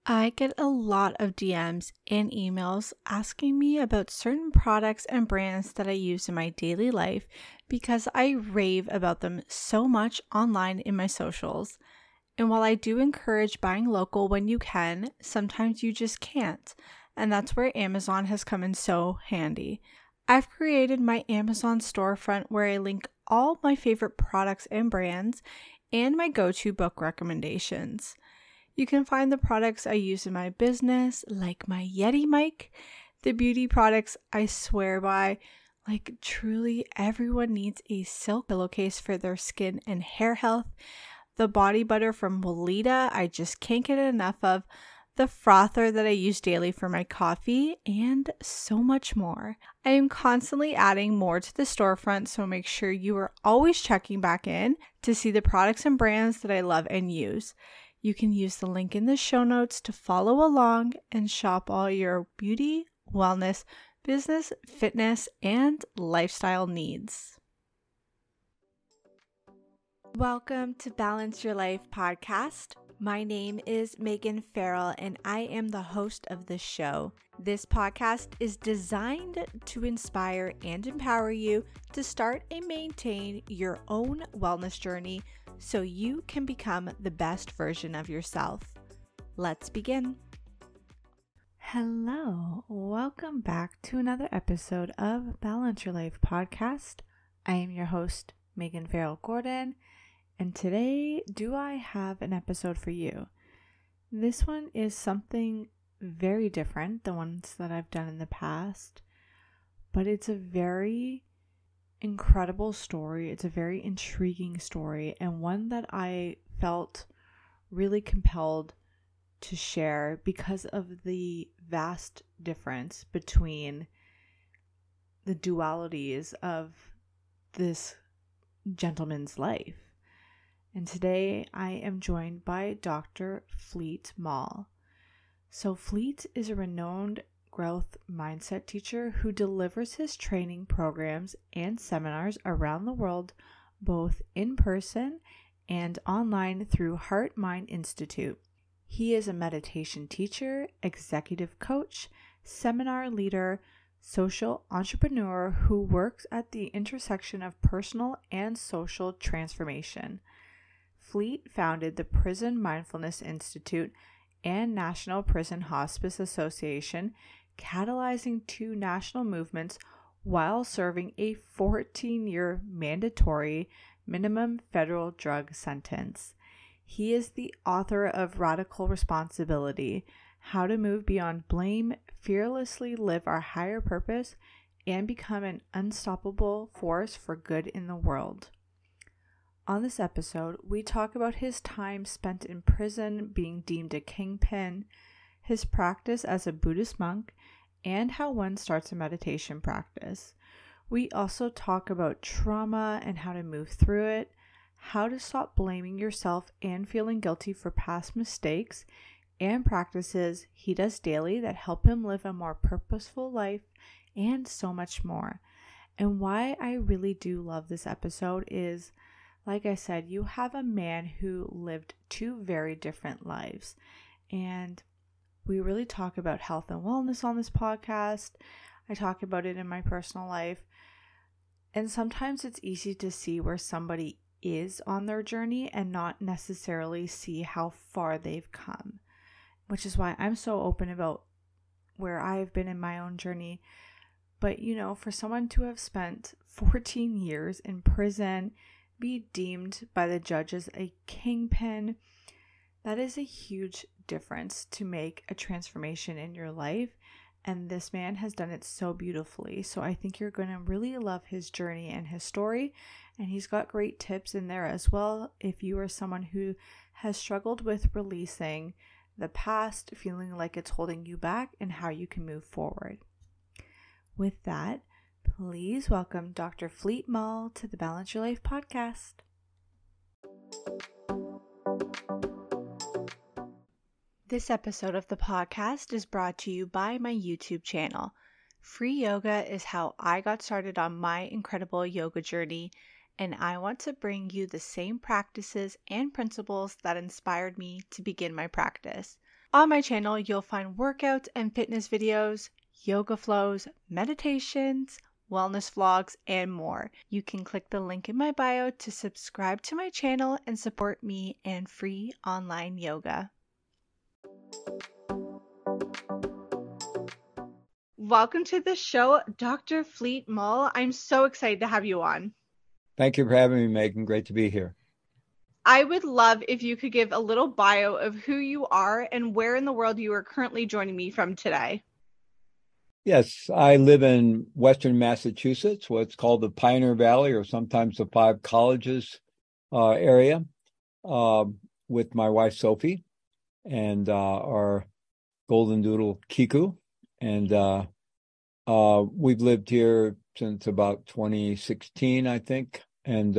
I get a lot of DMs and emails asking me about certain products and brands that I use in my daily life because I rave about them so much online in my socials. And while I do encourage buying local when you can, sometimes you just can't. And that's where Amazon has come in so handy. I've created my Amazon storefront where I link all my favorite products and brands and my go-to book recommendations. You can find the products I use in my business, like my Yeti mic, the beauty products I swear by, like truly everyone needs a silk pillowcase for their skin and hair health, the body butter from Weleda I just can't get enough of, the frother that I use daily for my coffee, and so much more. I am constantly adding more to the storefront, so make sure you are always checking back in to see the products and brands that I love and use. You can use the link in the show notes to follow along and shop all your beauty, wellness, business, fitness, and lifestyle needs. Welcome to Balance Your Life podcast. My name is Megan Farrell and I am the host of this show. This podcast is designed to inspire and empower you to start and maintain your own wellness journey so you can become the best version of yourself. Let's begin. Hello, welcome back to another episode of Balance Your Life podcast. I am your host, Megan Farrell Gordon, and today do I have an episode for you. This one is something very different than ones that I've done in the past, but it's a very incredible story. It's a very intriguing story and one that I felt really compelled to share because of the vast difference between the dualities of this gentleman's life. And today I am joined by Dr. Fleet Mall. So Fleet is a renowned growth mindset teacher who delivers his training programs and seminars around the world, both in person and online through Heart Mind Institute. He is a meditation teacher, executive coach, seminar leader, social entrepreneur who works at the intersection of personal and social transformation. Fleet founded the Prison Mindfulness Institute and National Prison Hospice Association, catalyzing two national movements while serving a 14-year mandatory minimum federal drug sentence. He is the author of Radical Responsibility: How to Move Beyond Blame, Fearlessly Live Our Higher Purpose, and Become an Unstoppable Force for Good in the World. On this episode, we talk about his time spent in prison being deemed a kingpin, his practice as a Buddhist monk, and how one starts a meditation practice. We also talk about trauma and how to move through it, how to stop blaming yourself and feeling guilty for past mistakes, and practices he does daily that help him live a more purposeful life, and so much more. And why I really do love this episode is, like I said, you have a man who lived two very different lives, and we really talk about health and wellness on this podcast. I talk about it in my personal life. And sometimes it's easy to see where somebody is on their journey and not necessarily see how far they've come, which is why I'm so open about where I've been in my own journey. But, for someone to have spent 14 years in prison, be deemed by the judges a kingpin, that is a huge difference to make a transformation in your life, and this man has done it so beautifully. So I think you're going to really love his journey and his story, and he's got great tips in there as well if you are someone who has struggled with releasing the past, feeling like it's holding you back, and how you can move forward. With that, please welcome Dr. Fleet Mall to the Balance Your Life podcast. This episode of the podcast is brought to you by my YouTube channel. Free yoga is how I got started on my incredible yoga journey, and I want to bring you the same practices and principles that inspired me to begin my practice. On my channel, you'll find workouts and fitness videos, yoga flows, meditations, wellness vlogs, and more. You can click the link in my bio to subscribe to my channel and support me and free online yoga. Welcome to the show, Dr. Fleet Mull. I'm so excited to have you on. Thank you for having me, Megan. Great to be here. I would love if you could give a little bio of who you are and where in the world you are currently joining me from today. Yes, I live in Western Massachusetts, what's called the Pioneer Valley, or sometimes the Five Colleges area, with my wife, Sophie, and our golden doodle, Kiku. And we've lived here since about 2016, I think. And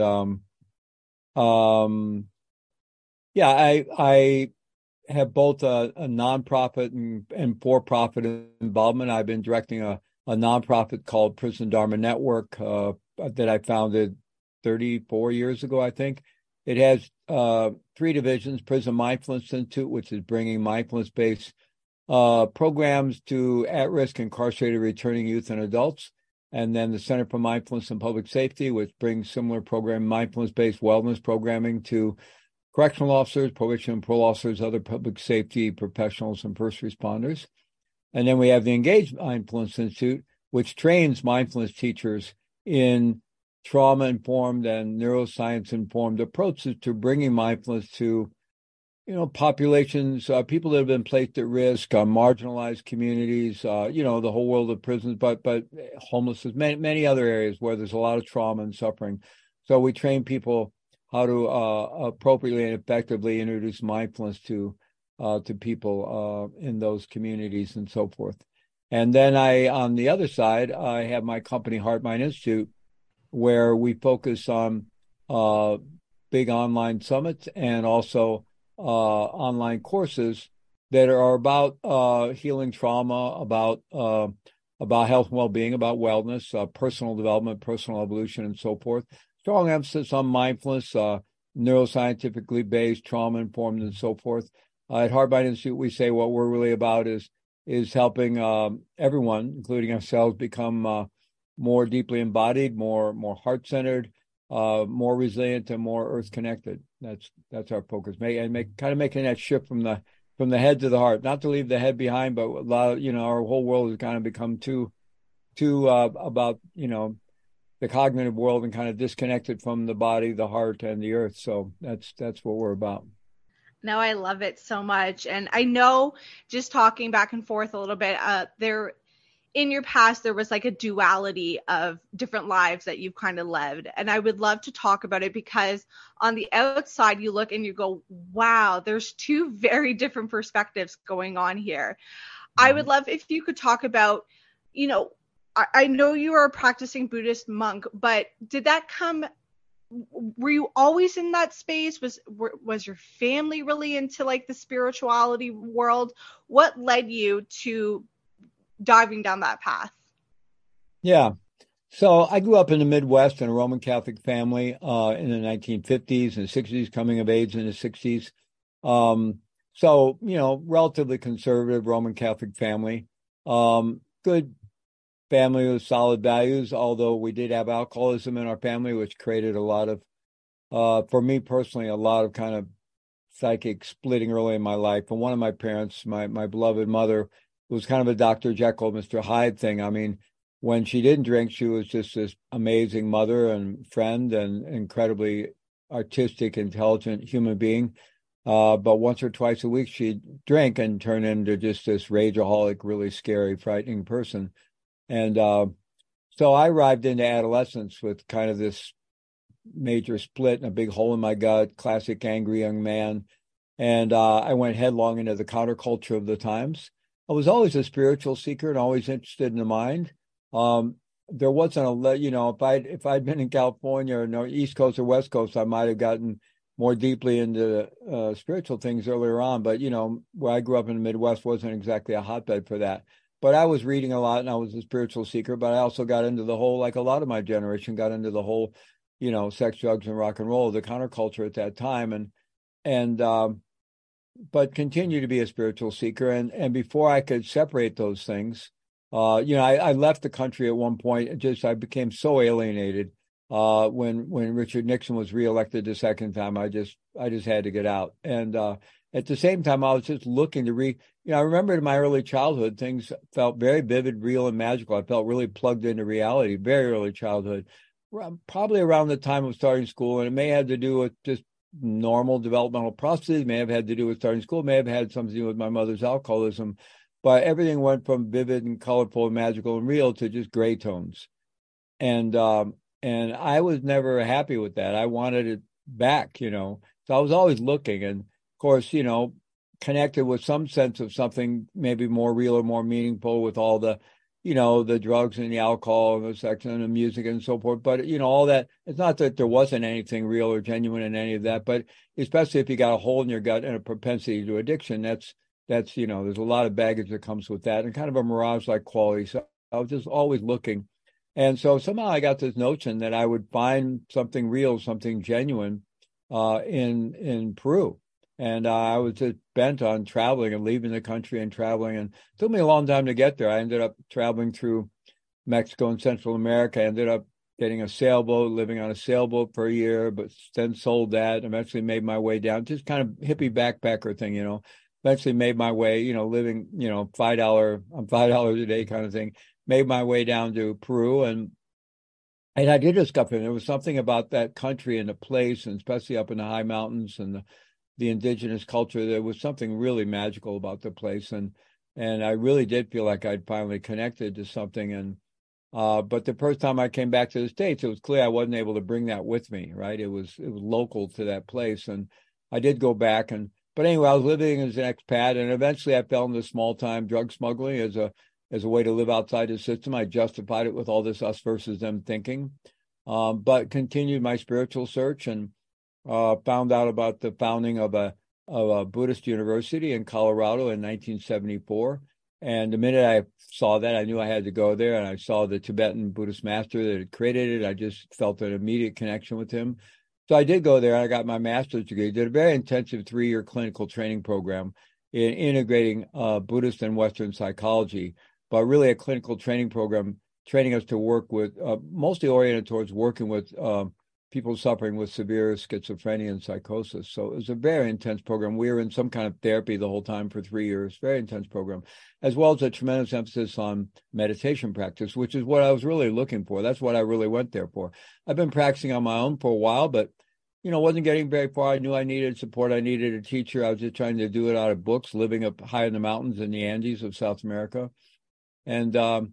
I have both a nonprofit and for-profit involvement. I've been directing a nonprofit called Prison Dharma Network that I founded 34 years ago, I think. It has three divisions: Prison Mindfulness Institute, which is bringing mindfulness-based programs to at-risk incarcerated returning youth and adults. And then the Center for Mindfulness and Public Safety, which brings similar mindfulness-based wellness programming to correctional officers, probation and parole officers, other public safety professionals, and first responders. And then we have the Engage Mindfulness Institute, which trains mindfulness teachers in trauma-informed and neuroscience-informed approaches to bringing mindfulness to populations, people that have been placed at risk, marginalized communities, the whole world of prisons, but homelessness, many other areas where there's a lot of trauma and suffering. So we train people how to appropriately and effectively introduce mindfulness to people in those communities and so forth. And then on the other side, I have my company, Heart Mind Institute, where we focus on big online summits and also online courses that are about healing trauma, about health and well-being, about wellness, personal development, personal evolution, and so forth. Strong emphasis on mindfulness, neuroscientifically based, trauma-informed, and so forth. At Heart Mind Institute, we say what we're really about is helping everyone, including ourselves, become more deeply embodied, more heart-centered, more resilient, and more earth-connected. That's our focus. Making that shift from the head to the heart. Not to leave the head behind, but a lot of, our whole world has kind of become too about the cognitive world and kind of disconnected from the body, the heart, and the earth. So that's what we're about. No, I love it so much. And I know, just talking back and forth a little bit, in your past, there was like a duality of different lives that you've kind of led. And I would love to talk about it because on the outside, you look and you go, wow, there's two very different perspectives going on here. Mm-hmm. I would love if you could talk about, I know you are a practicing Buddhist monk, but were you always in that space? Was your family really into like the spirituality world? What led you to diving down that path? Yeah. So I grew up in the Midwest in a Roman Catholic family in the 1950s and 60s, coming of age in the 60s. So, relatively conservative Roman Catholic family. Good family with solid values, although we did have alcoholism in our family, which created a lot of, for me personally, a lot of kind of psychic splitting early in my life. And one of my parents, my beloved mother, was kind of a Dr. Jekyll, Mr. Hyde thing. I mean, when she didn't drink, she was just this amazing mother and friend and incredibly artistic, intelligent human being. But once or twice a week, she'd drink and turn into just this rageaholic, really scary, frightening person. And so I arrived into adolescence with kind of this major split and a big hole in my gut, classic angry young man. And I went headlong into the counterculture of the times. I was always a spiritual seeker and always interested in the mind. There wasn't if I'd been in California or East Coast or West Coast, I might have gotten more deeply into spiritual things earlier on. But, where I grew up in the Midwest wasn't exactly a hotbed for that. But I was reading a lot and I was a spiritual seeker, but I also got into the whole, like a lot of my generation, got into the whole, sex, drugs, and rock and roll, the counterculture at that time. And continue to be a spiritual seeker. And before I could separate those things, I left the country at one point. I became so alienated when Richard Nixon was reelected the second time. I just had to get out. And at the same time, I was just looking to read. I remember in my early childhood, things felt very vivid, real, and magical. I felt really plugged into reality, very early childhood, probably around the time of starting school. And it may have to do with just normal developmental processes, may have had to do with starting school, may have had something to do with my mother's alcoholism. But everything went from vivid and colorful and magical and real to just gray tones. And I was never happy with that. I wanted it back, So I was always looking. And of course, connected with some sense of something maybe more real or more meaningful with all the, the drugs and the alcohol and the sex and the music and so forth. But, all that, it's not that there wasn't anything real or genuine in any of that, but especially if you got a hole in your gut and a propensity to addiction, that's, there's a lot of baggage that comes with that and kind of a mirage-like quality. So I was just always looking. And so somehow I got this notion that I would find something real, something genuine in Peru. And I was just bent on traveling and leaving the country and traveling. And it took me a long time to get there. I ended up traveling through Mexico and Central America. I ended up getting a sailboat, living on a sailboat for a year, but then sold that. Eventually made my way down, just kind of hippie backpacker thing, Eventually made my way, living, $5 a day kind of thing. Made my way down to Peru. And I did discover there was something about that country and the place, and especially up in the high mountains and the indigenous culture. There was something really magical about the place, and I really did feel like I'd finally connected to something. And but the first time I came back to the States, it was clear I wasn't able to bring that with me. Right? It was local to that place, and I did go back. But anyway, I was living as an expat, and eventually I fell into small-time drug smuggling as a way to live outside the system. I justified it with all this us versus them thinking, but continued my spiritual search and found out about the founding of a Buddhist university in Colorado in 1974. And the minute I saw that, I knew I had to go there. And I saw the Tibetan Buddhist master that had created it. I just felt an immediate connection with him. So I did go there. I got my master's degree, did a very intensive 3-year clinical training program in integrating Buddhist and Western psychology, but really a clinical training program training us to work with, mostly oriented towards working with people suffering with severe schizophrenia and psychosis. So it was a very intense program. We were in some kind of therapy the whole time for 3 years, very intense program, as well as a tremendous emphasis on meditation practice, which is what I was really looking for. That's what I really went there for. I've been practicing on my own for a while, but wasn't getting very far. I knew I needed support. I needed a teacher. I was just trying to do it out of books, living up high in the mountains in the Andes of South America. And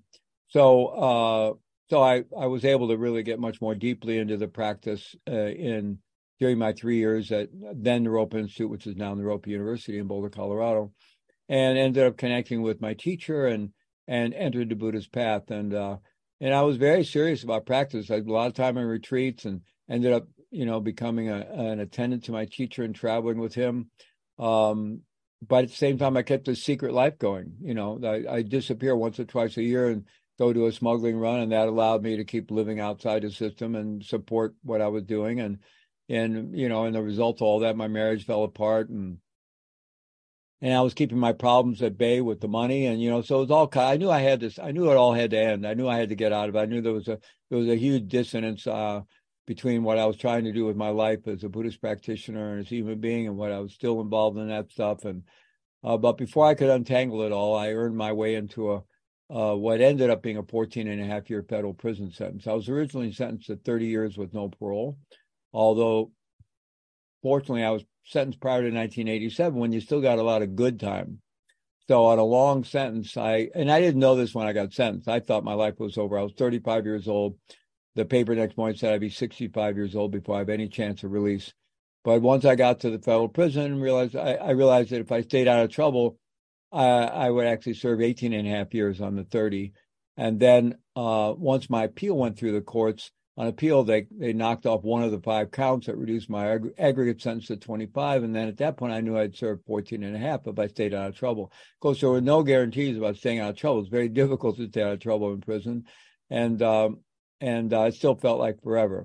so I was able to really get much more deeply into the practice during my 3 years at then Naropa Institute, which is now Naropa University in Boulder, Colorado, and ended up connecting with my teacher and entered the Buddhist path. And I was very serious about practice. I had a lot of time in retreats and ended up becoming an attendant to my teacher and traveling with him. But at the same time, I kept a secret life going. I disappear once or twice a year and go to a smuggling run, and that allowed me to keep living outside the system and support what I was doing. And the result of all that, my marriage fell apart, and I was keeping my problems at bay with the money. And so it was all. I knew I had this. I knew it all had to end. I knew I had to get out of it. I knew there was a huge dissonance between what I was trying to do with my life as a Buddhist practitioner and as a human being, and what I was still involved in that stuff. And but before I could untangle it all, I earned my way into what ended up being a 14.5-year federal prison sentence. I was originally sentenced to 30 years with no parole, although fortunately I was sentenced prior to 1987 when you still got a lot of good time. So on a long sentence, I didn't know this when I got sentenced. I thought my life was over. I was 35 years old. The paper next morning said I'd be 65 years old before I have any chance of release. But once I got to the federal prison, I realized that if I stayed out of trouble, I would actually serve 18.5 years on the 30. And then once my appeal went through the courts, on appeal, they knocked off one of the 5 counts that reduced my aggregate sentence to 25. And then at that point, I knew I'd serve 14.5 if I stayed out of trouble. Of course, there were no guarantees about staying out of trouble. It's very difficult to stay out of trouble in prison. And it still felt like forever.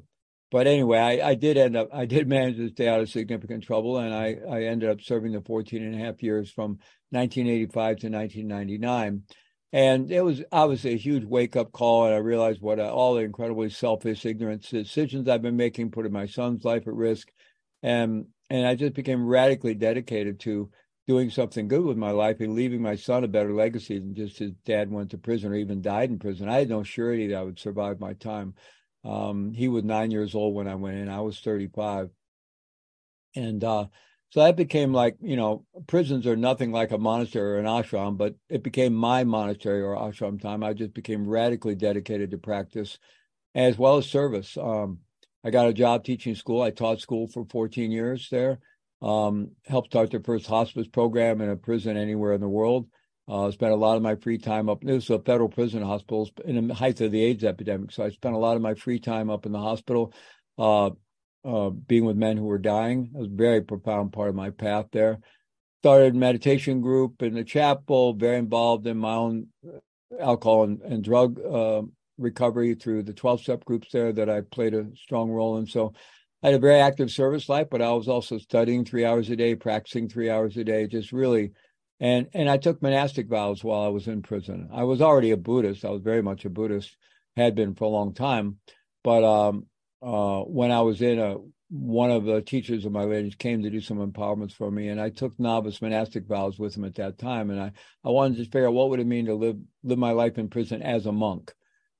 But anyway, I did manage to stay out of significant trouble, and I ended up serving the 14 and a half years from 1985 to 1999. And it was obviously a huge wake-up call, and I realized what all the incredibly selfish, ignorant decisions I've been making, putting my son's life at risk. And I just became radically dedicated to doing something good with my life and leaving my son a better legacy than just his dad went to prison or even died in prison. I had no surety that I would survive my time. He was 9 years old when I went in. I was 35. And so that became like, prisons are nothing like a monastery or an ashram, but it became my monastery or ashram time. I just became radically dedicated to practice as well as service. I got a job teaching school. I taught school for 14 years there. Helped start the first hospice program in a prison anywhere in the world. Spent a lot of my free time up. This was a federal prison hospital in the height of the AIDS epidemic. So I spent a lot of my free time up in the hospital, being with men who were dying. It was a very profound part of my path there. Started a meditation group in the chapel, very involved in my own alcohol and drug recovery through the 12-step groups there that I played a strong role in. So I had a very active service life, but I was also studying 3 hours a day, practicing 3 hours a day, just really. And I took monastic vows while I was in prison. I was already a Buddhist. I was very much a Buddhist, had been for a long time. But when I was in, one of the teachers of my lineage came to do some empowerments for me, and I took novice monastic vows with him at that time. And I wanted to figure out what would it mean to live my life in prison as a monk.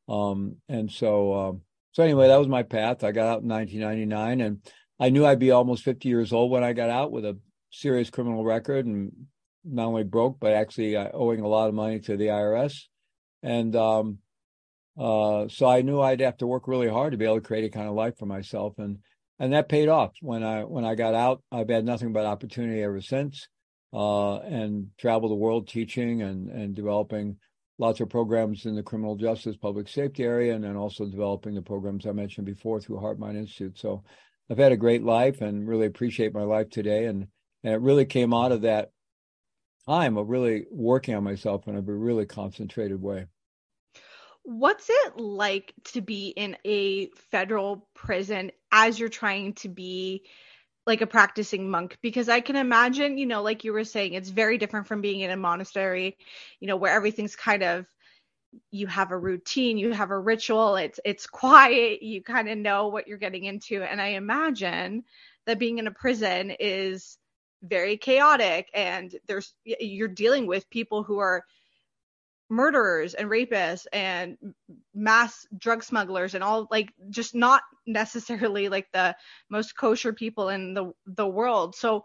So anyway, that was my path. I got out in 1999, and I knew I'd be almost 50 years old when I got out with a serious criminal record and not only broke, but actually owing a lot of money to the IRS. And so I knew I'd have to work really hard to be able to create a kind of life for myself. And that paid off. When I got out, I've had nothing but opportunity ever since, and traveled the world teaching and developing lots of programs in the criminal justice, public safety area, and then also developing the programs I mentioned before through Heart Mind Institute. So I've had a great life and really appreciate my life today. And it really came out of that time of really working on myself in a really concentrated way. What's it like to be in a federal prison as you're trying to be like a practicing monk? Because I can imagine, like you were saying, it's very different from being in a monastery, where everything's kind of, you have a routine, you have a ritual, it's quiet, you kind of know what you're getting into. And I imagine that being in a prison is very chaotic, and you're dealing with people who are murderers and rapists and mass drug smugglers and all, like, just not necessarily like the most kosher people in the world. So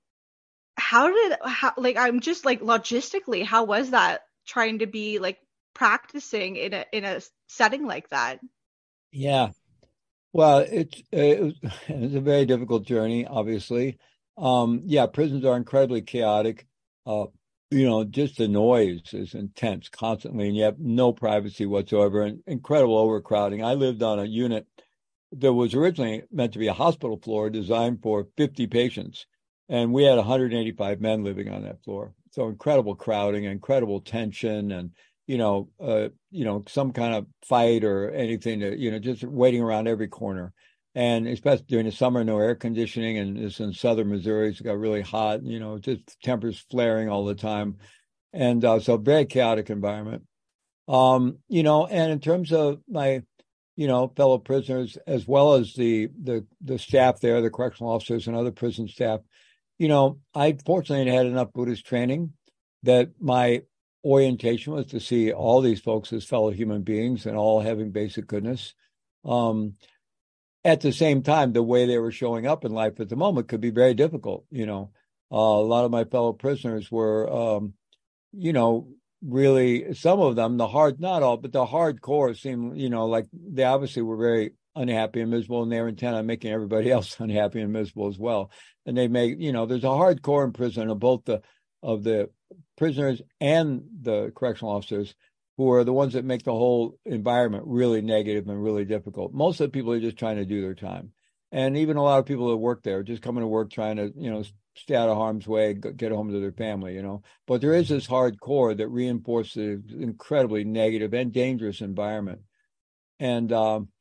I'm just like, logistically, how was that trying to be like practicing in a setting like that? Yeah, well, it was a very difficult journey, obviously. Prisons are incredibly chaotic. Just the noise is intense constantly, and you have no privacy whatsoever, and incredible overcrowding. I lived on a unit that was originally meant to be a hospital floor designed for 50 patients, and we had 185 men living on that floor. So incredible crowding, incredible tension, and some kind of fight or anything to, just waiting around every corner. And especially during the summer, no air conditioning, and it's in southern Missouri, so it got really hot, just temperatures flaring all the time. And so very chaotic environment. And in terms of my, fellow prisoners, as well as the staff there, the correctional officers and other prison staff, I fortunately had enough Buddhist training that my orientation was to see all these folks as fellow human beings and all having basic goodness. At the same time, the way they were showing up in life at the moment could be very difficult. A lot of my fellow prisoners were, really, some of them, not all, but the hardcore seemed, like they obviously were very unhappy and miserable, and they were intent on making everybody else unhappy and miserable as well. And they make, there's a hardcore in prison of both of the prisoners and the correctional officers, who are the ones that make the whole environment really negative and really difficult. Most of the people are just trying to do their time. And even a lot of people that work there just coming to work trying to, stay out of harm's way, get home to their family, But there is this hardcore that reinforces the incredibly negative and dangerous environment. And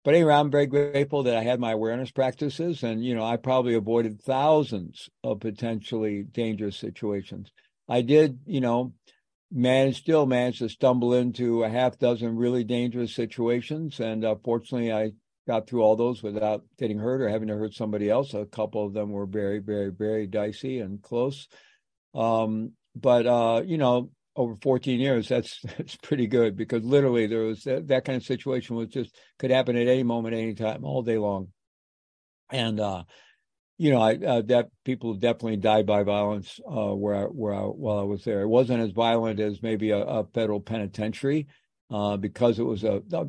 But anyway, I'm very grateful that I had my awareness practices, and I probably avoided thousands of potentially dangerous situations. I did, still managed to stumble into a half dozen really dangerous situations, and fortunately, I got through all those without getting hurt or having to hurt somebody else. A couple of them were very, very, very dicey and close. But over 14 years, that's pretty good, because literally there was that kind of situation could happen at any moment, any time, all day long. And that people definitely died by violence while I was there. It wasn't as violent as maybe a federal penitentiary, because it was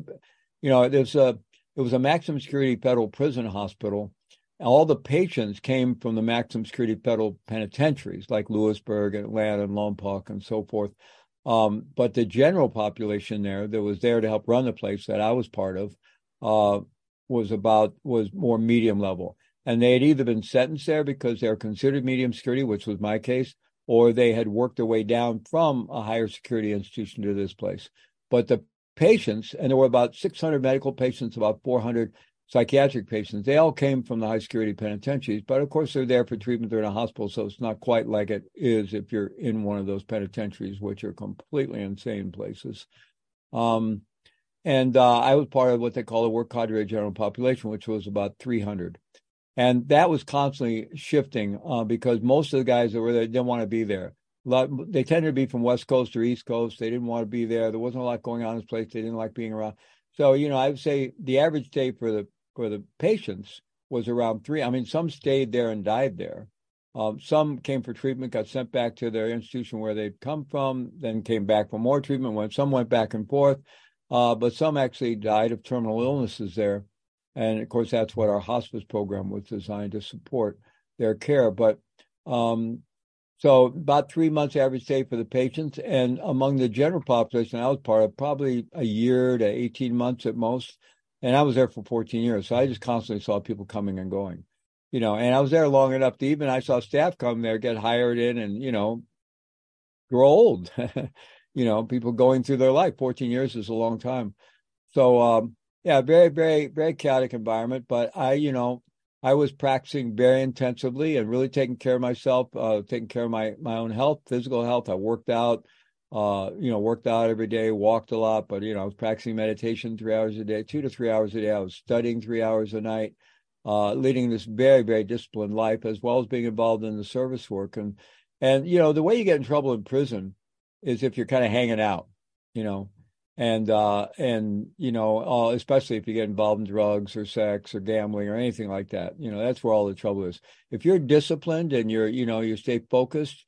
it was a maximum security federal prison hospital. All the patients came from the maximum security federal penitentiaries like Lewisburg, Atlanta, and Lompoc, and so forth. But the general population there that was there to help run the place that I was part of was more medium level. And they had either been sentenced there because they were considered medium security, which was my case, or they had worked their way down from a higher security institution to this place. But the patients, and there were about 600 medical patients, about 400 psychiatric patients, they all came from the high security penitentiaries. But of course, they're there for treatment. They're in a hospital, so it's not quite like it is if you're in one of those penitentiaries, which are completely insane places. I was part of what they call the work cadre general population, which was about 300. And that was constantly shifting because most of the guys that were there didn't want to be there. They tended to be from West Coast or East Coast. They didn't want to be there. There wasn't a lot going on in this place. They didn't like being around. So, I would say the average stay for the patients was around 3. I mean, some stayed there and died there. Some came for treatment, got sent back to their institution where they'd come from, then came back for more treatment. Some went back and forth, but some actually died of terminal illnesses there. And of course, that's what our hospice program was designed to support their care. But so about 3 months average stay for the patients. And among the general population I was part of, probably a year to 18 months at most. And I was there for 14 years. So I just constantly saw people coming and going, and I was there long enough to I saw staff come there, get hired in and, grow old, people going through their life. 14 years is a long time. So, yeah, very, very, very chaotic environment. But I was practicing very intensively and really taking care of myself, taking care of my own health, physical health. I worked out every day, walked a lot, but, I was practicing meditation 3 hours a day, 2 to 3 hours a day. I was studying 3 hours a night, leading this very, very disciplined life, as well as being involved in the service work. And the way you get in trouble in prison is if you're kind of hanging out, especially if you get involved in drugs or sex or gambling or anything like that, that's where all the trouble is. If you're disciplined and you stay focused,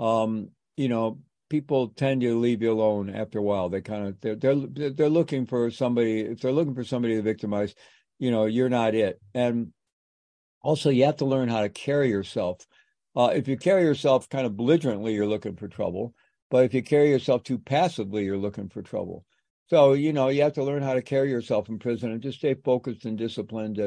people tend to leave you alone after a while. They they're looking for somebody. If they're looking for somebody to victimize, you're not it. And also, you have to learn how to carry yourself. If you carry yourself kind of belligerently, you're looking for trouble. But if you carry yourself too passively, you're looking for trouble. So, you have to learn how to carry yourself in prison and just stay focused and disciplined.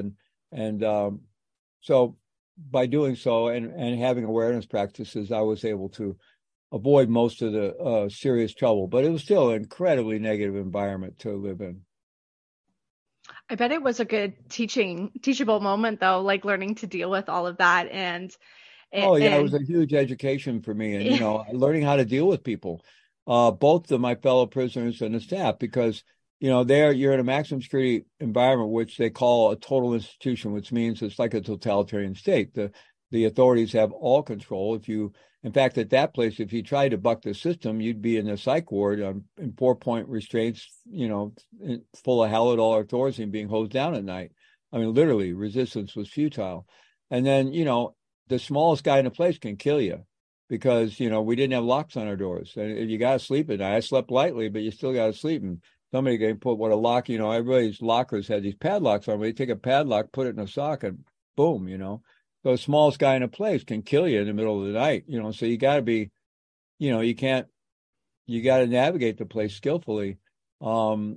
So by doing so and having awareness practices, I was able to avoid most of the serious trouble. But it was still an incredibly negative environment to live in. I bet it was a good teachable moment, though, like learning to deal with all of that. It was a huge education for me. And, learning how to deal with people. Both of my fellow prisoners and the staff, because, you're in a maximum security environment, which they call a total institution, which means it's like a totalitarian state. The authorities have all control. In fact, at that place, if you tried to buck the system, you'd be in the psych ward in 4-point restraints, full of Halidol Thorazine being hosed down at night. I mean, literally, resistance was futile. And then, the smallest guy in the place can kill you. Because, we didn't have locks on our doors. And you got to sleep at night. I slept lightly, but you still got to sleep. And somebody can put a lock, everybody's lockers had these padlocks on them. They take a padlock, put it in a sock, and boom, So the smallest guy in a place can kill you in the middle of the night, So you got to be, you got to navigate the place skillfully. You're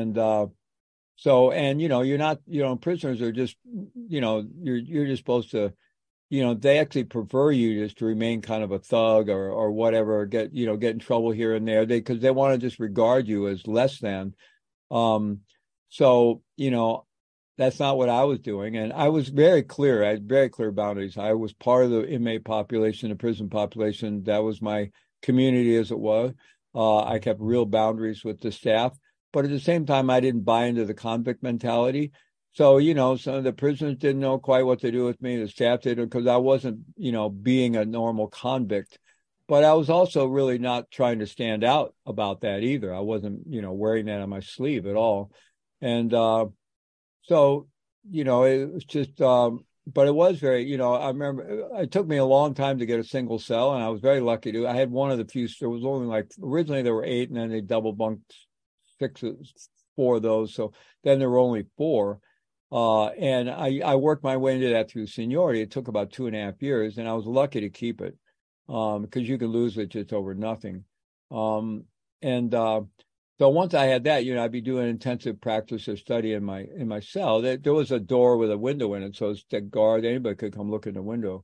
not, prisoners are just, you're just supposed to, they actually prefer you just to remain kind of a thug or whatever, get in trouble here and there, because they want to just regard you as less than. that's not what I was doing. And I was very clear. I had very clear boundaries. I was part of the inmate population, the prison population. That was my community as it was. I kept real boundaries with the staff. But at the same time, I didn't buy into the convict mentality. So, some of the prisoners didn't know quite what to do with me. The staff didn't, because I wasn't, being a normal convict. But I was also really not trying to stand out about that either. I wasn't, wearing that on my sleeve at all. And so, it was just, but it was very, I remember it took me a long time to get a single cell, and I was very lucky to. I had one of the few. There was only originally there were 8, and then they double bunked 4 of those. So then there were only 4. And I worked my way into that through seniority. It took about 2.5 years, and I was lucky to keep it, because you can lose it just over nothing. So once I had that, I'd be doing intensive practice or study in my cell. There was a door with a window in it, so it's to guard. Anybody could come look in the window.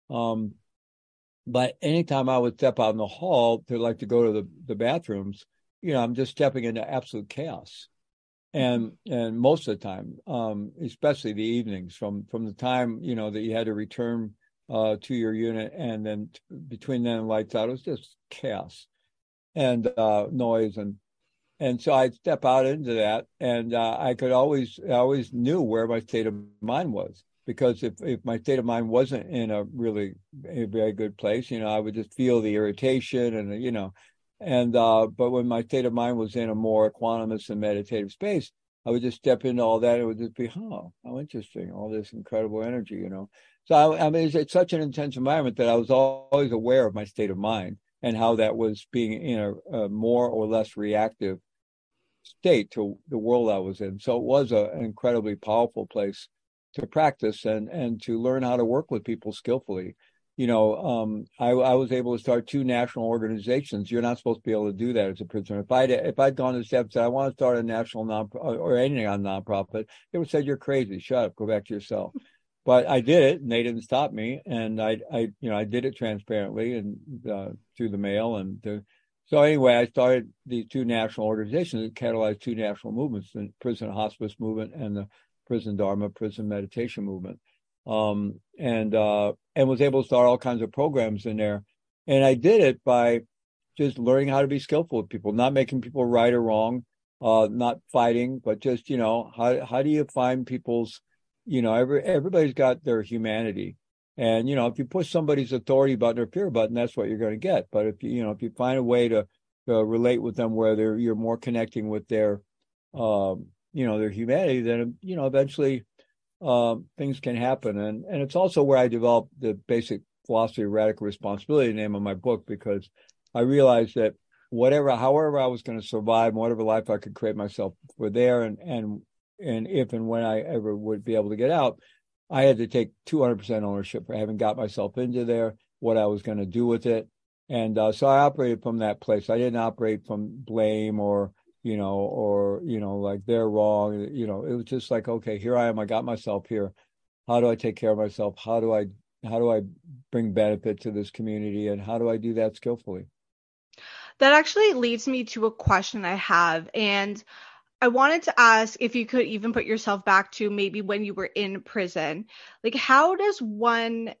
But anytime I would step out in the hall to go to the bathrooms, I'm just stepping into absolute chaos. And most of the time, especially the evenings, from the time, that you had to return to your unit, and then between then and lights out, it was just chaos and noise. And so I'd step out into that, and I always knew where my state of mind was, because if my state of mind wasn't in a very good place, I would just feel the irritation and, but when my state of mind was in a more equanimous and meditative space, I would just step into all that. And it would just be, how interesting, all this incredible energy, So I mean, it's such an intense environment that I was always aware of my state of mind and how that was being in a more or less reactive state to the world I was in. So it was an incredibly powerful place to practice and to learn how to work with people skillfully. I was able to start 2 national organizations. You're not supposed to be able to do that as a prisoner. If I'd gone to steps and said, I want to start a national or anything on nonprofit, they would say, you're crazy. Shut up. Go back to your cell. But I did it, and they didn't stop me. And I did it transparently and through the mail. So anyway, I started these 2 national organizations that catalyzed 2 national movements: the Prison Hospice Movement and the Prison Dharma Prison Meditation Movement. And was able to start all kinds of programs in there. And I did it by just learning how to be skillful with people, not making people right or wrong, not fighting, but just, how do you find people's, everybody's got their humanity. And, if you push somebody's authority button or fear button, that's what you're going to get. But if you find a way to relate with them where you're more connecting with their humanity, then, eventually things can happen. And it's also where I developed the basic philosophy of radical responsibility, the name of my book, because I realized that however I was going to survive, whatever life I could create myself for there, and if and when I ever would be able to get out, I had to take 200% ownership for having got myself into there, what I was going to do with it. And so I operated from that place. I didn't operate from blame or like they're wrong. It was just like, okay, here I am. I got myself here. How do I take care of myself? How do I bring benefit to this community? And how do I do that skillfully? That actually leads me to a question I have. And I wanted to ask if you could even put yourself back to maybe when you were in prison. Like, how does one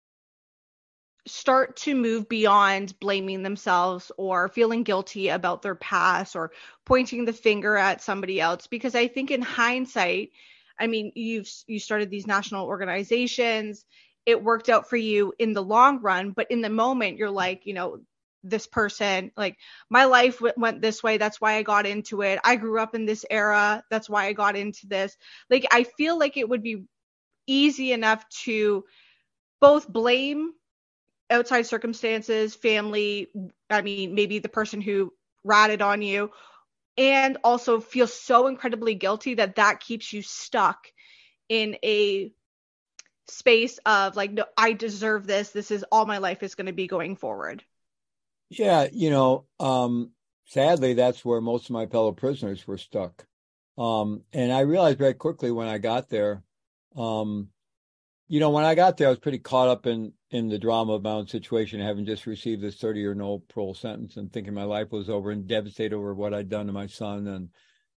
start to move beyond blaming themselves or feeling guilty about their past or pointing the finger at somebody else? Because I think in hindsight, I mean, you started these national organizations. It worked out for you in the long run, but in the moment, you're like, this person, like, my life went this way. That's why I got into it. I grew up in this era. That's why I got into this. Like, I feel like it would be easy enough to both blame outside circumstances, family, I mean, maybe the person who ratted on you, and also feel so incredibly guilty that keeps you stuck in a space of like, no, I deserve this. This is all my life is going to be going forward. Yeah, sadly, that's where most of my fellow prisoners were stuck. And I realized very quickly when I got there, when I got there, I was pretty caught up in the drama of my own situation, having just received this 30-year no parole sentence and thinking my life was over and devastated over what I'd done to my son.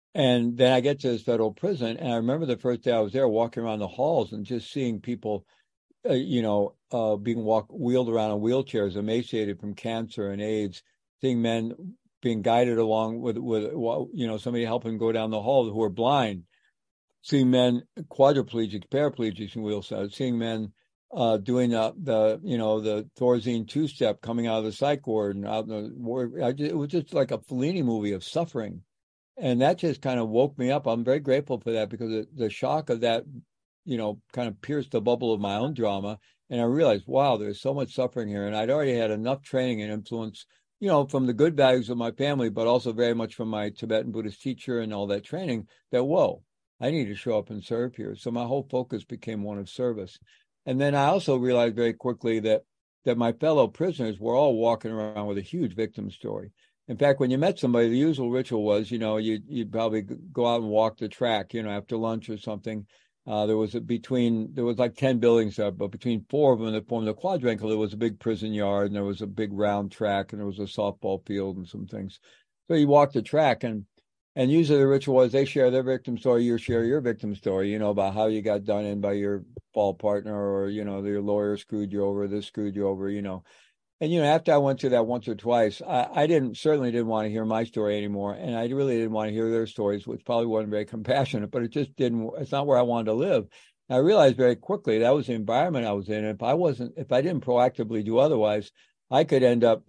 And then I get to this federal prison, and I remember the first day I was there, walking around the halls and just seeing people, being wheeled around in wheelchairs, emaciated from cancer and AIDS, seeing men being guided along with somebody helping go down the hall who are blind, seeing men quadriplegics, paraplegics in wheelchairs, seeing men doing the Thorazine two-step coming out of the psych ward and out in the ward. It was just like a Fellini movie of suffering. And that just kind of woke me up. I'm very grateful for that, because the shock of that, kind of pierced the bubble of my own drama. And I realized, wow, there's so much suffering here. And I'd already had enough training and influence, from the good values of my family, but also very much from my Tibetan Buddhist teacher and all that training, that, whoa, I need to show up and serve here. So my whole focus became one of service. And then I also realized very quickly that my fellow prisoners were all walking around with a huge victim story. In fact, when you met somebody, the usual ritual was, you'd probably go out and walk the track, after lunch or something. There was like 10 buildings there, but between 4 of them that formed the quadrangle, there was a big prison yard, and there was a big round track, and there was a softball field and some things. So you walk the track, and usually the ritual was they share their victim story, you share your victim story, about how you got done in by your fall partner, or, your lawyer screwed you over, this screwed you over, And, after I went through that once or twice, I certainly didn't want to hear my story anymore. And I really didn't want to hear their stories, which probably wasn't very compassionate, but it's not where I wanted to live. And I realized very quickly that was the environment I was in. And if I didn't proactively do otherwise, I could end up,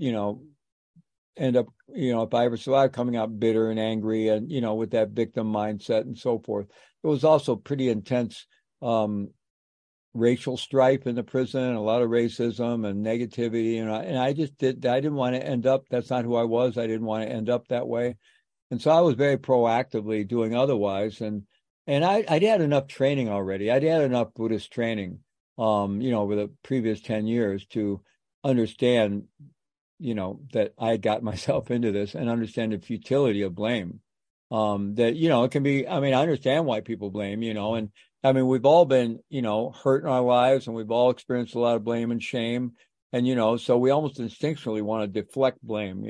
if I ever survived, coming out bitter and angry and, with that victim mindset and so forth. It was also pretty intense, racial strife in the prison, a lot of racism and negativity, and I didn't want to end up. That's not who I was. I didn't want to end up that way, and so I was very proactively doing otherwise. And I'd had enough training already. I'd had enough Buddhist training, over the previous 10 years to understand, that I had got myself into this and understand the futility of blame. That it can be. I mean, I understand why people blame, and I mean, we've all been, hurt in our lives, and we've all experienced a lot of blame and shame. And, so we almost instinctually want to deflect blame,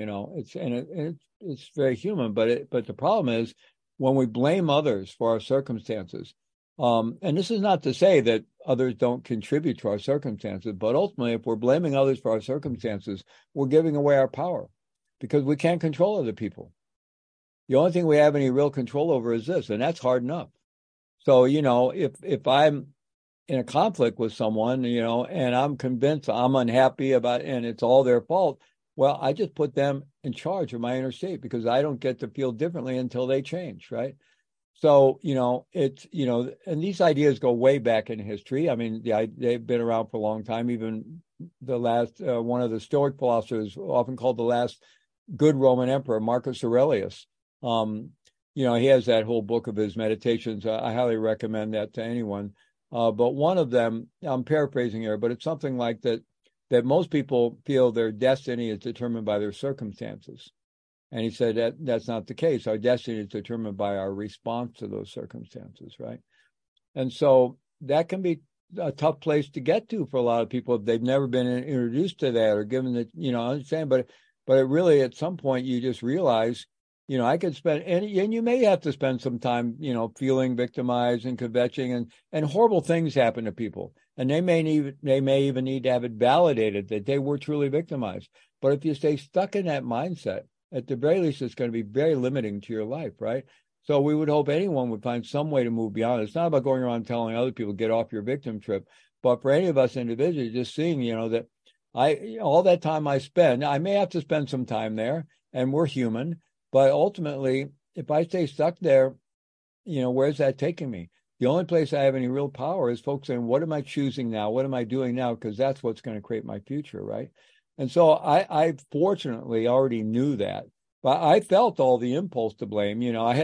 it's very human. But the problem is when we blame others for our circumstances. And this is not to say that others don't contribute to our circumstances, but ultimately, if we're blaming others for our circumstances, we're giving away our power, because we can't control other people. The only thing we have any real control over is this, and that's hard enough. So, if I'm in a conflict with someone, and I'm convinced I'm unhappy about it, and it's all their fault, well, I just put them in charge of my inner state, because I don't get to feel differently until they change, right? So, it's, and these ideas go way back in history. I mean, they've been around for a long time. Even the last, one of the Stoic philosophers, often called the last good Roman emperor, Marcus Aurelius. He has that whole book of his meditations. I highly recommend that to anyone. But one of them, I'm paraphrasing here, but it's something like that most people feel their destiny is determined by their circumstances. And he said that that's not the case. Our destiny is determined by our response to those circumstances, right? And so that can be a tough place to get to for a lot of people if they've never been introduced to that or given that, understand. But it really, at some point, you just realize, I could spend, and you may have to spend some time, feeling victimized and kvetching, and horrible things happen to people. And they may even need to have it validated that they were truly victimized. But if you stay stuck in that mindset, at the very least, it's going to be very limiting to your life, right? So we would hope anyone would find some way to move beyond it. It's not about going around telling other people, get off your victim trip. But for any of us individually, just seeing, that all that time I spend, I may have to spend some time there, and we're human. But ultimately, if I stay stuck there, where's that taking me? The only place I have any real power is focusing on what am I choosing now? What am I doing now? Because that's what's going to create my future, right? And so I fortunately already knew that. But I felt all the impulse to blame.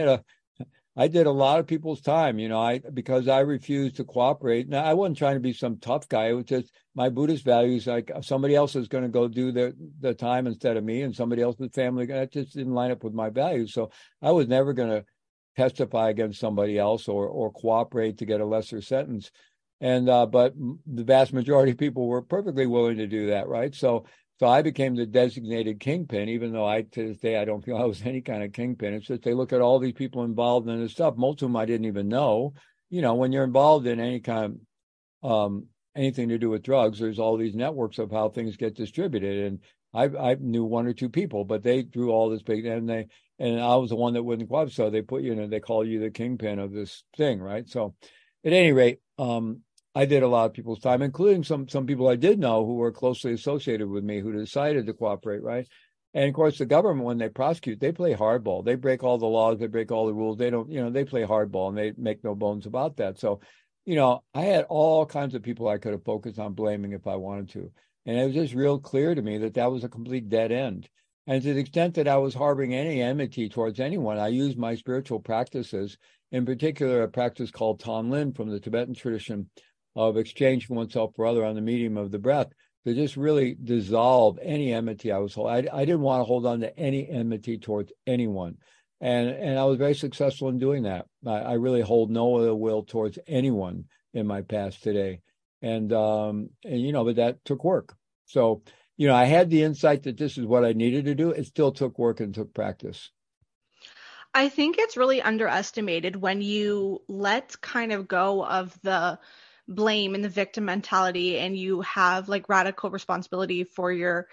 I did a lot of people's time, because I refused to cooperate. Now, I wasn't trying to be some tough guy. It was just my Buddhist values, like somebody else is going to go do the time instead of me, and somebody else's family. That just didn't line up with my values. So I was never going to testify against somebody else or cooperate to get a lesser sentence. And but the vast majority of people were perfectly willing to do that, right? So So I became the designated kingpin, even though to this day, I don't feel I was any kind of kingpin. It's just they look at all these people involved in this stuff, most of them I didn't even know. When you're involved in any kind of anything to do with drugs, there's all these networks of how things get distributed. And I knew one or two people, but they drew all this big, and I was the one that wouldn't qualify. So they put they call you the kingpin of this thing, right? So at any rate, I did a lot of people's time, including some people I did know who were closely associated with me who decided to cooperate, right? And of course, the government, when they prosecute, they play hardball. They break all the laws, they break all the rules. They don't, they play hardball, and they make no bones about that. So, I had all kinds of people I could have focused on blaming if I wanted to. And it was just real clear to me that was a complete dead end. And to the extent that I was harboring any enmity towards anyone, I used my spiritual practices, in particular a practice called Tonglen from the Tibetan tradition of exchanging oneself for other on the medium of the breath, to just really dissolve any enmity I was holding. I didn't want to hold on to any enmity towards anyone. And I was very successful in doing that. I really hold no ill will towards anyone in my past today. And but that took work. So, I had the insight that this is what I needed to do. It still took work and took practice. I think it's really underestimated when you let kind of go of the blame and the victim mentality, and you have like radical responsibility for your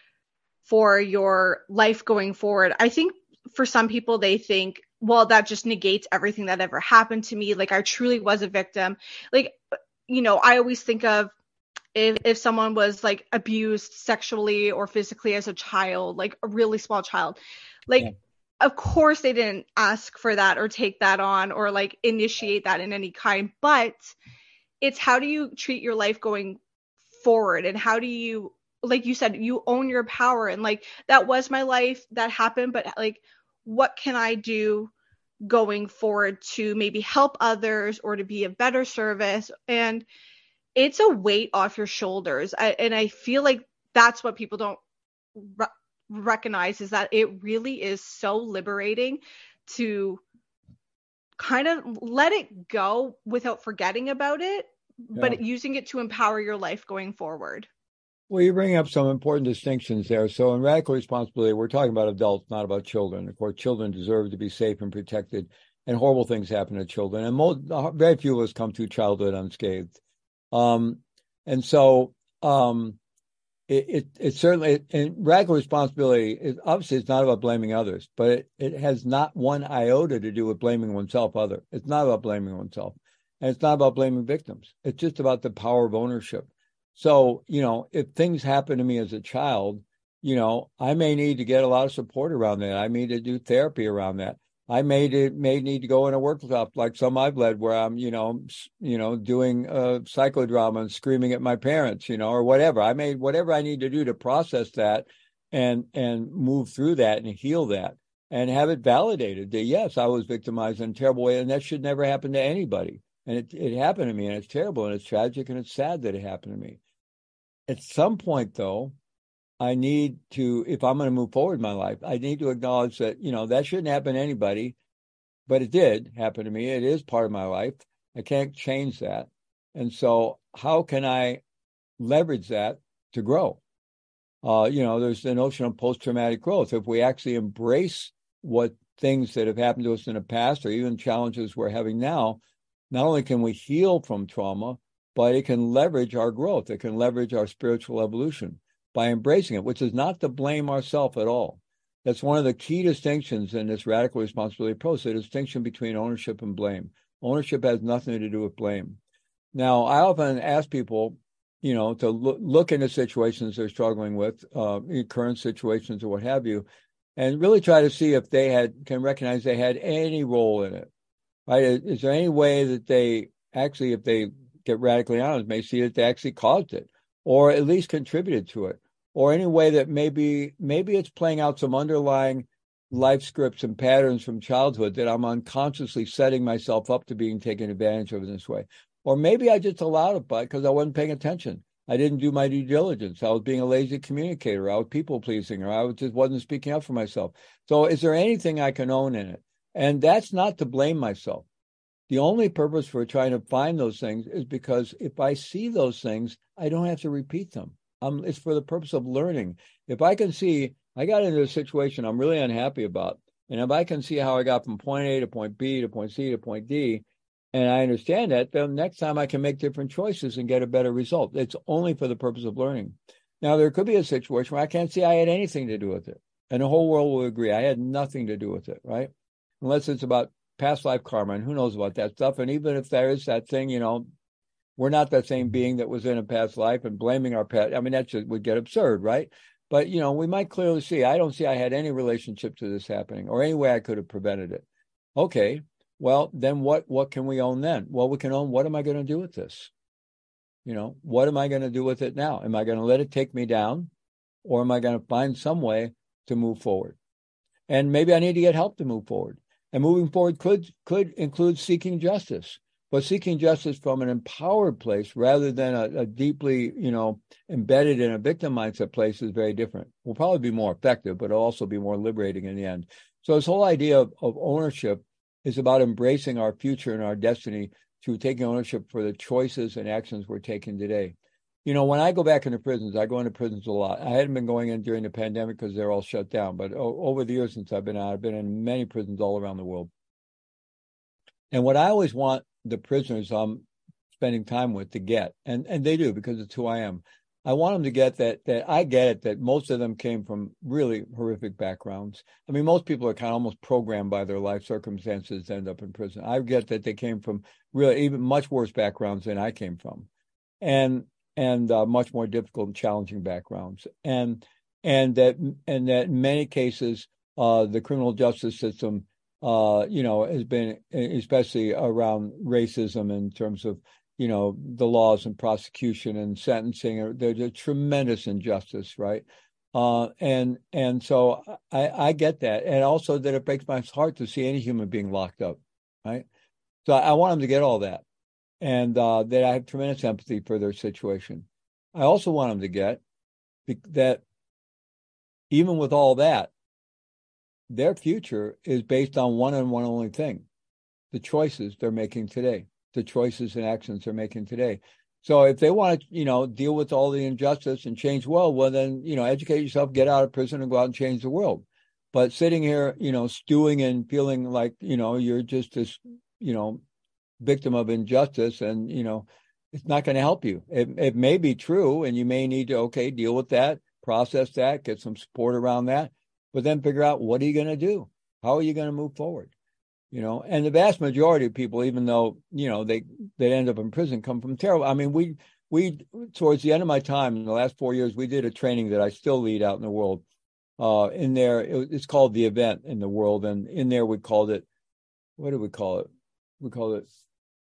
life going forward. I think for some people, they think, well, that just negates everything that ever happened to me. Like, I truly was a victim. Like, I always think of if someone was like abused sexually or physically as a child, like a really small child, like, yeah. Of course they didn't ask for that or take that on or like initiate that in any kind, but it's how do you treat your life going forward, and how do you, like you said, you own your power, and like that was my life, that happened, but like what can I do going forward to maybe help others or to be of better service? And it's a weight off your shoulders. And I feel like that's what people don't recognize, is that it really is so liberating to kind of let it go without forgetting about it, but using it to empower your life going forward. Well, you bring up some important distinctions there. So in radical responsibility, we're talking about adults, not about children. Of course, children deserve to be safe and protected, and horrible things happen to children. And very few of us come through childhood unscathed. And so it certainly, in radical responsibility, obviously it's not about blaming others, but it has not one iota to do with blaming oneself. It's not about blaming oneself, and it's not about blaming victims. It's just about the power of ownership. So, if things happen to me as a child, I may need to get a lot of support around that. I need to do therapy around that. I may need to go in a workshop like some I've led, where I'm, doing psychodrama and screaming at my parents, or whatever. Whatever I need to do to process that and move through that and heal that and have it validated that, yes, I was victimized in a terrible way, and that should never happen to anybody. And it happened to me, and it's terrible, and it's tragic, and it's sad that it happened to me. At some point, though, I need to, if I'm going to move forward in my life, I need to acknowledge that, that shouldn't happen to anybody, but it did happen to me. It is part of my life. I can't change that. And so how can I leverage that to grow? There's the notion of post-traumatic growth. If we actually embrace what things that have happened to us in the past, or even challenges we're having now, not only can we heal from trauma, but it can leverage our growth. It can leverage our spiritual evolution by embracing it, which is not to blame ourselves at all. That's one of the key distinctions in this radical responsibility approach, the distinction between ownership and blame. Ownership has nothing to do with blame. Now, I often ask people, to look into situations they're struggling with, current situations or what have you, and really try to see if they can recognize they had any role in it. Right? Is there any way that they actually, if they get radically honest, may see that they actually caused it, or at least contributed to it, or any way that maybe it's playing out some underlying life scripts and patterns from childhood that I'm unconsciously setting myself up to being taken advantage of in this way. Or maybe I just allowed it because I wasn't paying attention. I didn't do my due diligence. I was being a lazy communicator. I was people-pleasing, or I just wasn't speaking up for myself. So is there anything I can own in it? And that's not to blame myself. The only purpose for trying to find those things is because if I see those things, I don't have to repeat them. It's for the purpose of learning. If I can see I got into a situation I'm really unhappy about, and if I can see how I got from point A to point B to point C to point D, and I understand that, then next time I can make different choices and get a better result. It's only for the purpose of learning. Now, there could be a situation where I can't see I had anything to do with it. And the whole world will agree I had nothing to do with it, right? Unless it's about past life karma, and who knows about that stuff. And even if there is that thing, we're not that same being that was in a past life, and blaming our past, that just would get absurd, right? But, we might clearly see, I don't see I had any relationship to this happening or any way I could have prevented it. Okay. Well, then what can we own then? Well, we can own, what am I going to do with this? What am I going to do with it now? Am I going to let it take me down, or am I going to find some way to move forward? And maybe I need to get help to move forward. And moving forward could include seeking justice, but seeking justice from an empowered place rather than a deeply, embedded in a victim mindset place is very different. Will probably be more effective, but it'll also be more liberating in the end. So this whole idea of ownership is about embracing our future and our destiny through taking ownership for the choices and actions we're taking today. When I go back into prisons, I go into prisons a lot. I hadn't been going in during the pandemic because they're all shut down, but over the years since I've been out, I've been in many prisons all around the world. And what I always want the prisoners I'm spending time with to get, and they do, because it's who I am, I want them to get that I get it, that most of them came from really horrific backgrounds. Most people are kind of almost programmed by their life circumstances to end up in prison. I get that they came from really even much worse backgrounds than I came from, and much more difficult and challenging backgrounds, and that in many cases the criminal justice system has been, especially around racism in terms of the laws and prosecution and sentencing, there's a tremendous injustice, right? And so I get that, and also that it breaks my heart to see any human being locked up, right? So I want them to get all that, and that I have tremendous empathy for their situation. I also want them to get that even with all that, their future is based on one and one only thing: the choices they're making today, the choices and actions they're making today. So if they want to, deal with all the injustice and change well then, educate yourself, get out of prison, and go out and change the world. But sitting here, stewing and feeling like, you're just this, victim of injustice, and, it's not going to help you. It may be true, and you may need to, deal with that, process that, get some support around that, but then figure out, what are you going to do? How are you going to move forward? And the vast majority of people, even though, they end up in prison, come from terrible. We towards the end of my time in the last 4 years, we did a training that I still lead out in the world. In there, it's called The Event in the World. And in there, we called it, what did we call it? We called it,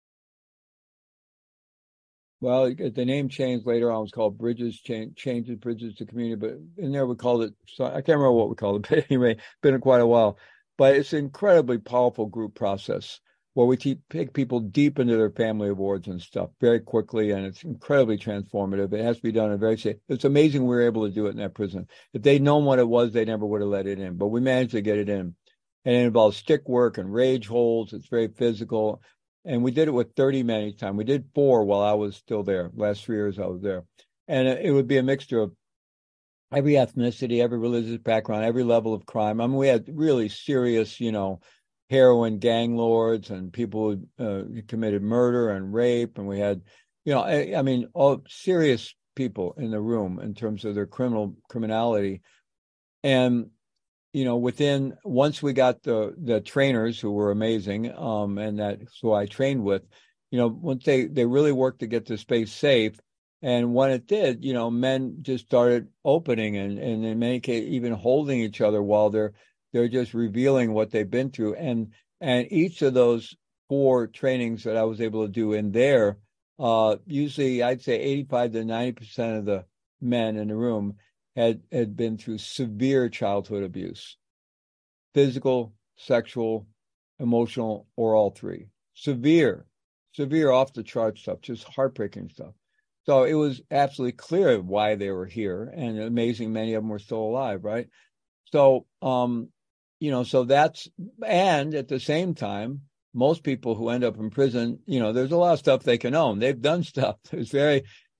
well, the name changed later on. It was called Bridges to Community. But in there, we called it, so I can't remember what we called it, but anyway, been quite a while. But it's an incredibly powerful group process where we take people deep into their family of origin stuff very quickly, and it's incredibly transformative. It has to be done in a very safe. It's amazing we were able to do it in that prison. If they'd known what it was, they never would have let it in. But we managed to get it in. And it involves stick work and rage holds. It's very physical. And we did it with 30 men each time. We did 4 while I was still there. Last 3 years I was there. And it would be a mixture of every ethnicity, every religious background, every level of crime. We had really serious, heroin gang lords and people who committed murder and rape. And we had, all serious people in the room in terms of their criminality. And, once we got the trainers who were amazing, and that's who I trained with, once they really worked to get the space safe. And when it did, men just started opening and in many cases even holding each other while they're just revealing what they've been through. And each of those 4 trainings that I was able to do in there, usually I'd say 85 to 90% of the men in the room had been through severe childhood abuse, physical, sexual, emotional, or all 3. Severe off the chart stuff, just heartbreaking stuff. So it was absolutely clear why they were here, and amazing many of them were still alive, right? So, so that's, and at the same time, most people who end up in prison, there's a lot of stuff they can own. They've done stuff. It's very,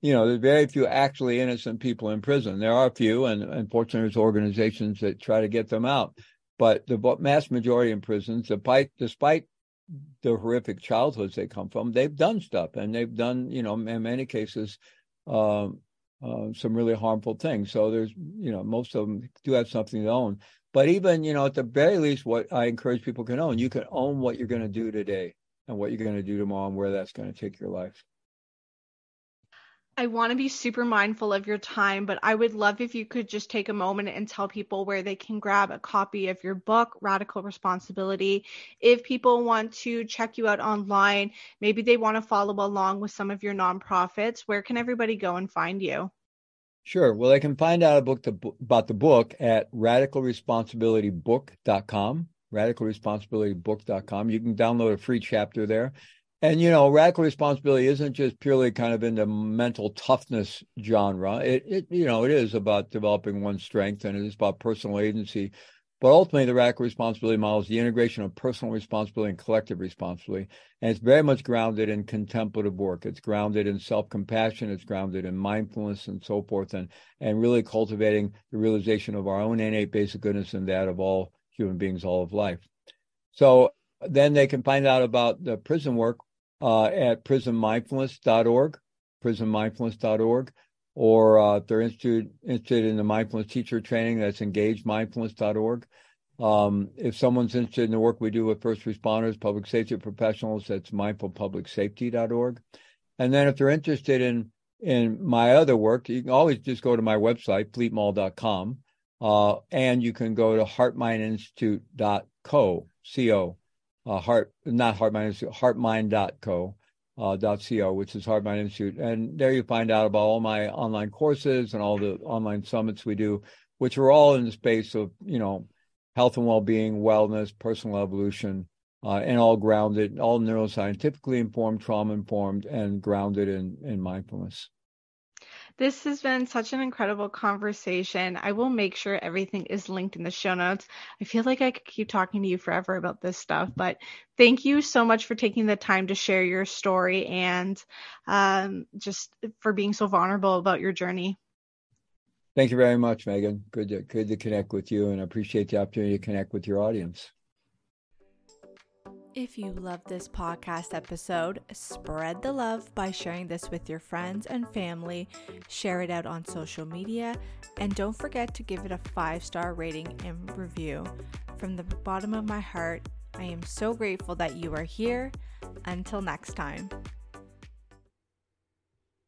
there's very few actually innocent people in prison. There are a few, and unfortunately, there's organizations that try to get them out. But the mass majority in prisons, despite the horrific childhoods they come from, they've done stuff, and they've done, in many cases, some really harmful things. So there's, most of them do have something to own. But even, at the very least, what I encourage people can own, you can own what you're going to do today and what you're going to do tomorrow and where that's going to take your life. I want to be super mindful of your time, but I would love if you could just take a moment and tell people where they can grab a copy of your book, Radical Responsibility. If people want to check you out online, maybe they want to follow along with some of your nonprofits, where can everybody go and find you? Sure. Well, they can find out about the book at radicalresponsibilitybook.com, radicalresponsibilitybook.com. You can download a free chapter there. And, radical responsibility isn't just purely kind of in the mental toughness genre. It is about developing one's strength, and it is about personal agency. But ultimately, the radical responsibility model is the integration of personal responsibility and collective responsibility. And it's very much grounded in contemplative work. It's grounded in self-compassion. It's grounded in mindfulness and so forth, and really cultivating the realization of our own innate basic goodness and that of all human beings, all of life. So then they can find out about the prison work at prisonmindfulness.org, or if they're interested in the mindfulness teacher training, that's engagemindfulness.org. If someone's interested in the work we do with first responders, public safety professionals, that's mindfulpublicsafety.org. And then if they're interested in my other work, you can always just go to my website, fleetmall.com, and you can go to heartmindinstitute.co, heartmind.co, which is Heart Mind Institute. And there you find out about all my online courses and all the online summits we do, which are all in the space of, health and well-being, wellness, personal evolution, and all grounded, all neuroscientifically informed, trauma-informed, and grounded in mindfulness. This has been such an incredible conversation. I will make sure everything is linked in the show notes. I feel like I could keep talking to you forever about this stuff, but thank you so much for taking the time to share your story and just for being so vulnerable about your journey. Thank you very much, Megan. Good to connect with you, and I appreciate the opportunity to connect with your audience. If you love this podcast episode, spread the love by sharing this with your friends and family, share it out on social media, and don't forget to give it a 5-star rating and review. From the bottom of my heart, I am so grateful that you are here. Until next time.